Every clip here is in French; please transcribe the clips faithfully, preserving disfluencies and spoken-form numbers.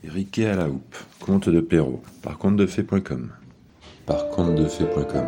Riquet à la houppe, conte de Perrault, par contedefées point com. Par contedefées point com.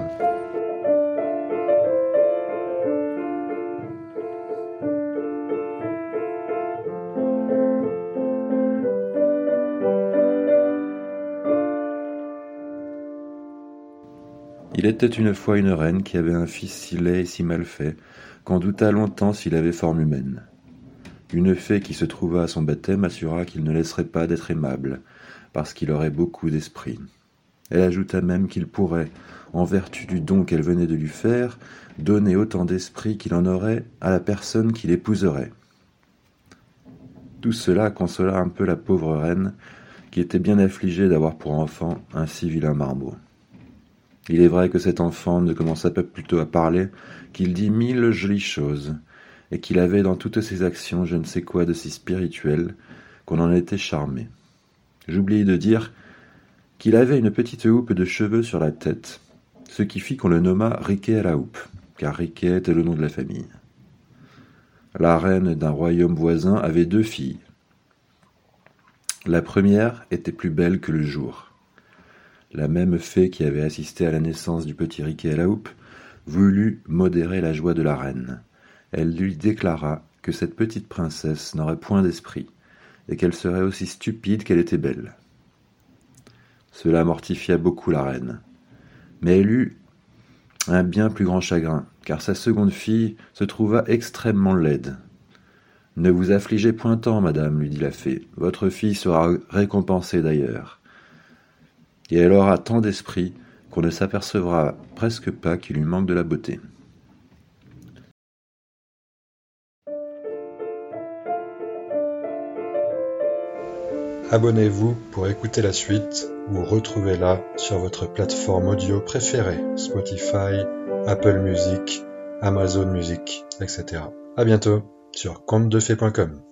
Il était une fois une reine qui avait un fils si laid et si mal fait, qu'on douta longtemps s'il avait forme humaine. Une fée qui se trouva à son baptême assura qu'il ne laisserait pas d'être aimable, parce qu'il aurait beaucoup d'esprit. Elle ajouta même qu'il pourrait, en vertu du don qu'elle venait de lui faire, donner autant d'esprit qu'il en aurait à la personne qui l'épouserait. Tout cela consola un peu la pauvre reine, qui était bien affligée d'avoir pour enfant un si vilain marmot. Il est vrai que cet enfant ne commença pas plutôt à parler qu'il dit mille jolies choses, et qu'il avait dans toutes ses actions je ne sais quoi de si spirituel qu'on en était charmé. J'oubliai de dire qu'il avait une petite houppe de cheveux sur la tête, ce qui fit qu'on le nomma Riquet à la houppe, car Riquet était le nom de la famille. La reine d'un royaume voisin avait deux filles. La première était plus belle que le jour. La même fée qui avait assisté à la naissance du petit Riquet à la houppe voulut modérer la joie de la reine. Elle lui déclara que cette petite princesse n'aurait point d'esprit, et qu'elle serait aussi stupide qu'elle était belle. Cela mortifia beaucoup la reine, mais elle eut un bien plus grand chagrin, car sa seconde fille se trouva extrêmement laide. « Ne vous affligez point tant, madame, lui dit la fée, votre fille sera récompensée d'ailleurs. Et elle aura tant d'esprit qu'on ne s'apercevra presque pas qu'il lui manque de la beauté. » Abonnez-vous pour écouter la suite ou retrouvez-la sur votre plateforme audio préférée, Spotify, Apple Music, Amazon Music, et cetera. À bientôt sur contedefées point com.